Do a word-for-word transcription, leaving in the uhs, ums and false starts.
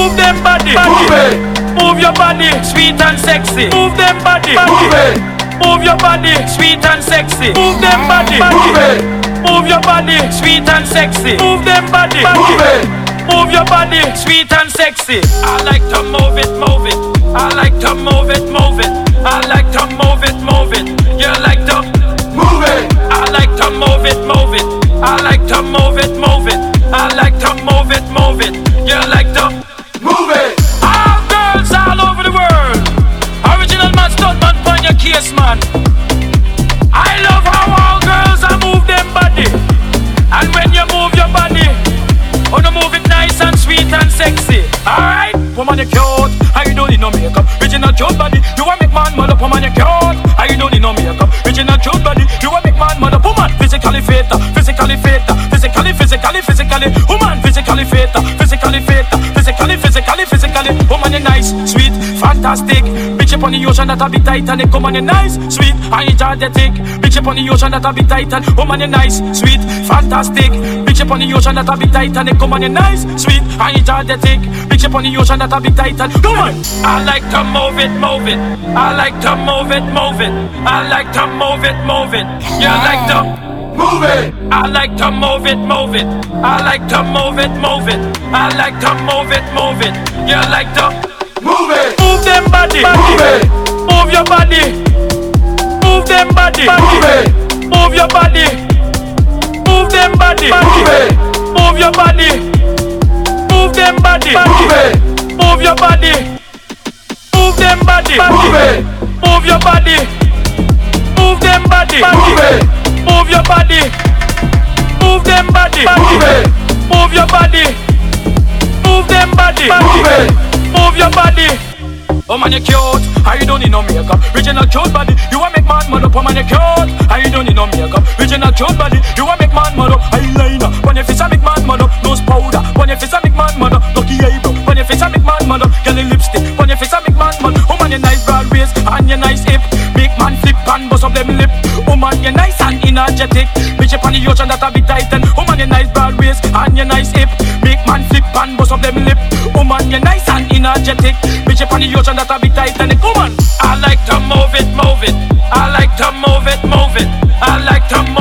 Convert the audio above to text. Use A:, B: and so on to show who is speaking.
A: Move them body,
B: Move it.
A: Move your body, sweet and sexy. Move them body,
B: Move it.
A: Move your body, sweet and sexy. Move them body,
B: Move it.
A: Move your body, sweet and sexy. Move them body,
B: Move it.
A: Move your body, sweet and sexy. I like to move it, move it. I like to move it, move it. I like to move it, move it. You like to
B: Move it.
A: I like to move it, move it. I like to move it, move it. I like to move it, move it. You like to
B: Move it.
A: all girls all over the world. Original man, stud man, pon your case, man. I love how all girls are move them body. And when you move your body, oh, you move it nice and sweet and sexy. Alright, woman you cute, how you don't need no makeup. Original cute body, you want make man mother. Woman you cute, how you don't need no makeup. Original cute body, you want make man mother. Woman physically fit, physically fit, physically, physically, physically. Woman physically fit, physically fit, physically, physically, physically. Woman you nice, sweet, fantastic. Bitch up on the ocean that a bit Titanic. Woman you nice, sweet, and energetic. Bitch up on the ocean that a bit Titan. Woman you nice, sweet, fantastic. Bitch up on the ocean that a bit Titanic. Woman you nice, sweet, and energetic. Bitch up on the ocean that a bit Titan. Come on. I like to move it, move it. I like to move it, move it. I like to move it, move it. You like to
B: Move it.
A: I like to move it, move it. I like to move it, move it. I like to move it, move it. You like to
B: Move it.
A: move them body,
B: Move it.
A: move your body, move them body,
B: Move it.
A: move your body, move them body,
B: Move it.
A: move your body, move them body,
B: Move it.
A: move your body, move them body,
B: Move it.
A: move your body, move them body,
B: Move it.
A: move your body, move them body,
B: Move it.
A: move your body, move them body,
B: Move it.
A: move your body. Oh man you cute, how you don't need no makeup. Original cute body, you want make man mad up. Oh man you cute, how you don't need no makeup. Original cute body, you want make man mad up. Eyeliner, when your face a make man mad up. Nose powder, when your face a make man mad up. Lucky eyebrow, when your face a make man mad up. Girl lipstick, when your face a make man mad. Oh man you nice broad waist and you nice hip. Make man flip and bust up them lip. Oh man you nice and energetic. Bitch up on the ocean that a bit Titan. Oh man you nice broad waist and you nice hip. Make man flip and bust up them lip. Oh man you nice and energetic. Bitch up on the ocean that a bit Titanic. Woman, I like to move it, move it. I like to move it, move it. I like to move